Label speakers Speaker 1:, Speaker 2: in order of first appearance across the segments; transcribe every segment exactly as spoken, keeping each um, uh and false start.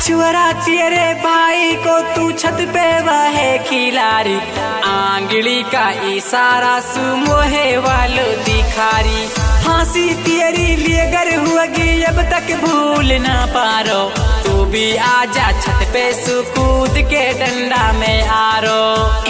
Speaker 1: छुरा तेरे भाई को तू छत पे वहे खिलारी, आंगली का इशारा सुमोहे वालो दिखारी। फांसी तेरी लिए गर हुएगी अब तक भूल ना पारो, तू भी आजा छत पे सुकूद के डंडा में आरो।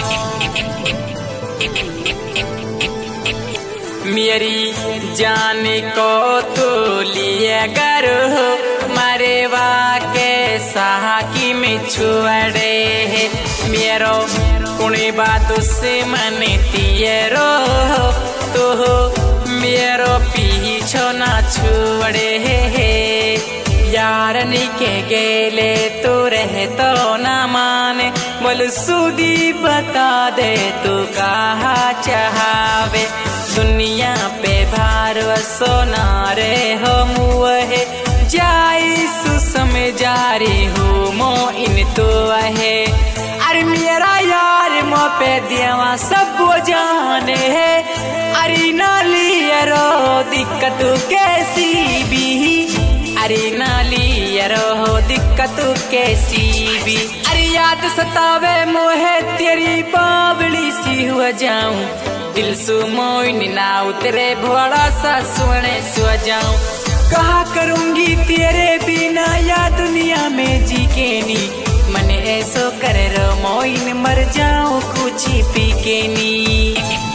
Speaker 1: मेरी जान को तू लिए गर मरेवा के साकी में छुड़े है, मेरो कुणी बात से मन तियरो तो मेरो पीछो ना छुड़े है। यारनी के गेले तो रहे तो ना माने, बोल सुदी बता दे तू कहा चाहवे। दुनिया पे भार सोना रे हो मुहे, जाई सुसम जारी हो मो इन तो है। अरे मेरा यार मो पे देवा सब वो जाने है, अरे नाली रो दिक्कत कैसी भी, अरे नाली रो दिक्कत कैसी भी। अरे याद सतावे मोहे तेरी बावली सी हुआ जाऊं, दिल सु मोइन ना उतरे भोड़ा सा सुने सो जाऊं। कहा करूंगी तेरे बिना या दुनिया में जी के नी, मन ऐसो कर रो मोइन मर जाऊं कुछ पी के नी।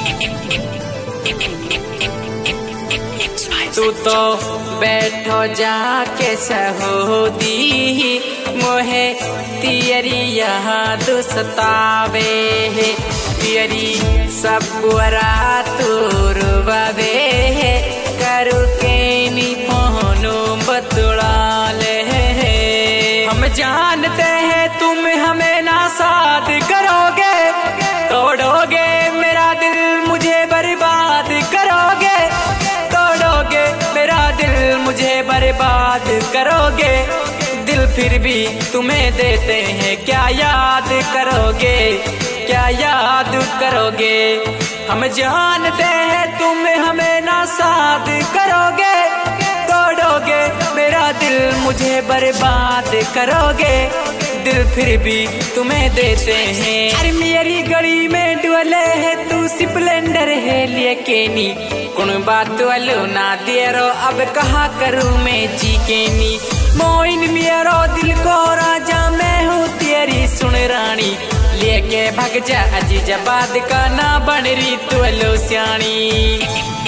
Speaker 1: तू तो बैठो जाके सहोदी, मोहे तियरी यहाँ दो सतावे है, तियरी सब बुरा तूर बवे है, करू के नी पहनो बतुड़ा ले। हम जानते हैं तुम हमें ना साथ करोगे, तोड़ोगे मेरा दिल मुझे बर्बाद करोगे, तोड़ोगे मेरा दिल मुझे बर्बाद करोगे। दिल फिर भी तुम्हें देते हैं क्या याद करोगे, क्या याद करोगे। हम जानते हैं तुम हमें ना साथ करोगे, तोड़ोगे मेरा दिल मुझे बर्बाद करोगे। दिल फिर भी तुम्हें देते हैं। अरे मेरी गली में डुअले है तू स्प्लेंडर है लिए के नी, कौन बात वालो ना देरो अब कहा करूँ मैं जी के नी। मोइन मेरो दिल को राजा मैं हूँ तेरी सुन रानी, लेके भग जा अजीजाबाद का ना बन रही तू लो सियानी।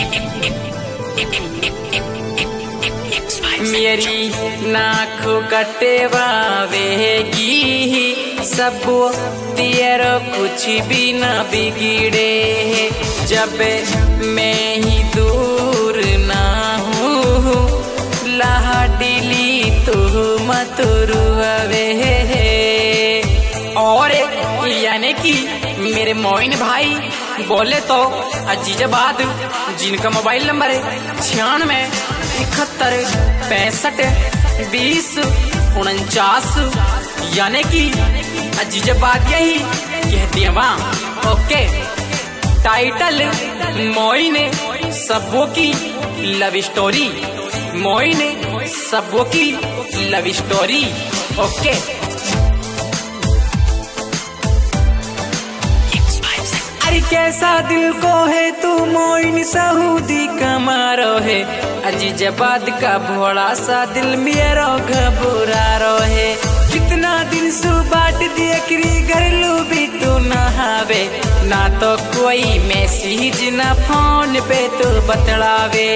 Speaker 1: मेरी नाखो कटेवा वेगी सब तेरो कुछ भी ना बिगड़े, जब मैं ही दूर ना हूँ लाडली तू मत रुआवे। और यानी कि मेरे मोइन भाई बोले तो अजीजाबाद, जिनका मोबाइल नंबर है छियानवे इकहत्तर पैंसठ बीस उनचास, यानी कि अजीजाबाद यही कहती है वहाँ। ओके, टाइटल मोइन सबों की लव स्टोरी, मोइन सबों की लव स्टोरी। ओके, अरे कैसा दिल को है तू मोइन सऊदी कमारो है, अजीजाबाद का भोड़ा सा दिल मेरो घबरा रो है। कितना दिन सु बाट दियकरी घर लू भी तू नहावे, ना तो कोई मैसेज ना फोन पे तू बतलावे।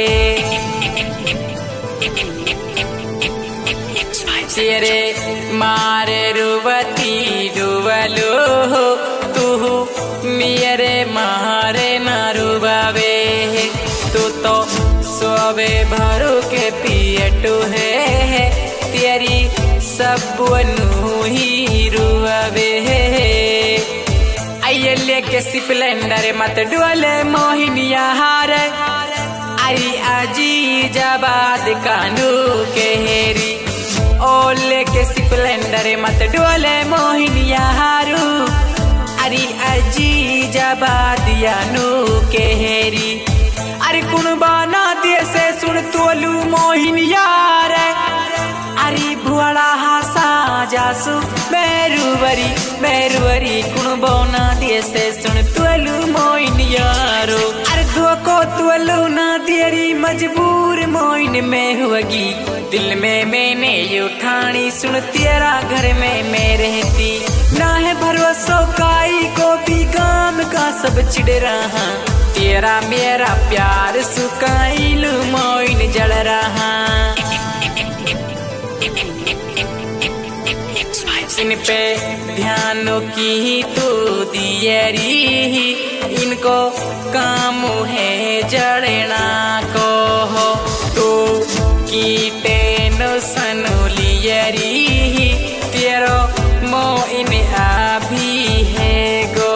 Speaker 1: तेरे मारे रुवती डुबलो तू मेरे मारे ना रुबावे, तू तो सोवे भरू के पियटू है तेरी सब ही रुआवे। आइए लेके स्प्लेंडर मत डोले मोहिनिया हार, अरे अजीजाबाद कानू के हेरी। ओ लेके स्प्लेंडर मत डोले मोहिनिया हारू, अरे अजीजाबाद यानू के हेरी। अरे कुनबाना दिए से सुन तोलू मोहिन यार, अरे भुआड़ा हासा जासु बैरुवरी बैरुवरी कुण बोना दिए से सुन तुअलु मोइन यारो अरे धोको तुअलु ना तेरी मजबूर मोइन में हुएगी दिल में मैंने ये उठानी सुन तेरा घर में मैं रहती ना है भरोसा काई को भी गाम का सब चिड़ रहा तेरा मेरा प्यार सुकाइलु मोइन जल रहा इन पे ध्यान की तू दियरी इनको काम है जड़ना को हो तू कीटे नो सनुलियरी तेरो मो इन अभी है गो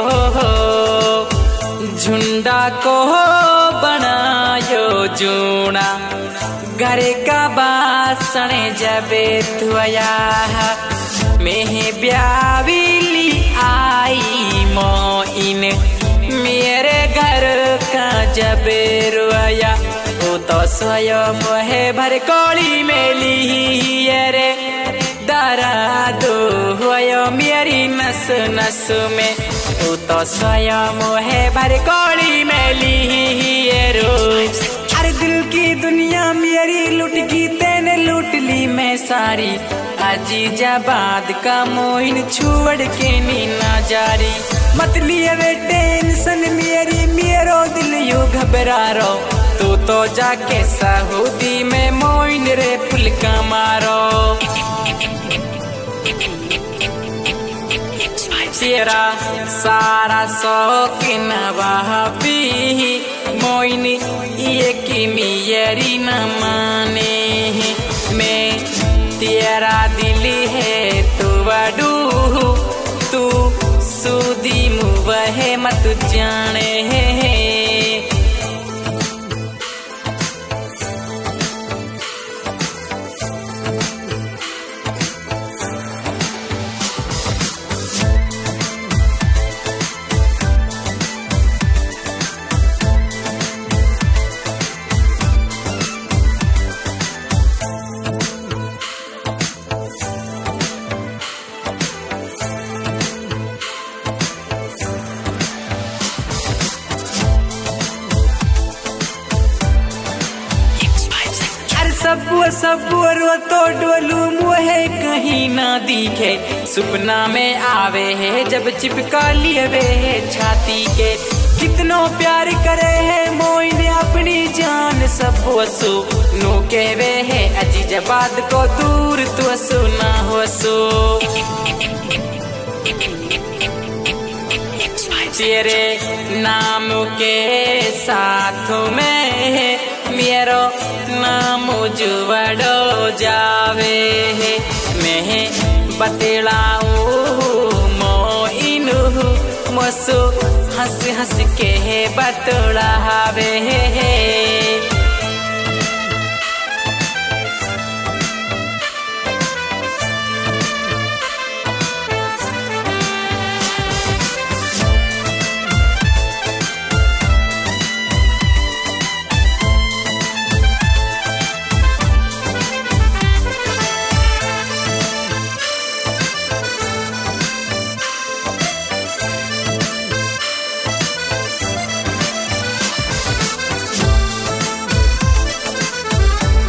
Speaker 1: झुंडा को बनायो जूना घर का बासण जबे धुया मैं ब्याविली आई मोइन मेरे घर का जब रुया वो तो स्वयं है भर कोड़ी मेली रे दरा दो हुआ मेरी नस नस में वो तो स्वयं है भर कोड़ी मेली रो अरे दिल की दुनिया मेरी लुट की तेने लूट ली मैं सारी अजीजाबाद का मोइन छुड़ के नीना जारी मत लिए वे टेंशन मेरी मेरो दिल यू घबरा रो तू तो जाके सऊदी में मोइन रे फुल का मारो तेरा सारा शौकीन वहाबी मोइन ये की मेरी न माने मैं तेरा दिल है तू बड़ू तू सूदी मुँह मत जाने सबू सबू रो तो डोलू मुहे कहीं ना दिखे सुपना में आवे है जब चिपका लिए वे है छाती के कितनो प्यार करे है मोइन अपनी जान सब वसु नो के वे है अजीजाबाद को दूर तो सुना हो सो तेरे नाम के साथ में मेरो नाम जुवड़ो जावे है मैं बतलाऊ मोइनु मसु हंस हंस के बतलावे है